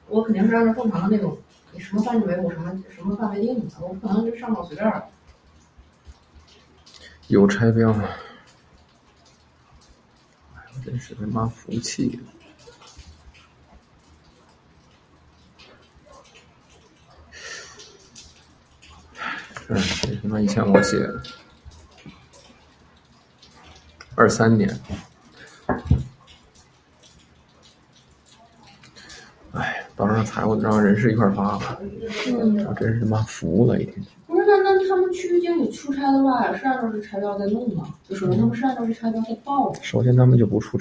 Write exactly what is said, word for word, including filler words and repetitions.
我肯定是按照正常的那种，你什么范围我什么什么范围定的，我不可能就上报随便了。 有拆标，哎，我真是他妈服气了。嗯，这他妈以前我写的，二三年。哎，到时候财务让人事一块发吧。 嗯， 我真是他妈服了一天。 不是，那那他们区域经理出差的话，是按照这拆标在弄吗？就首先他们是按照这拆标在报。 首先他们就不出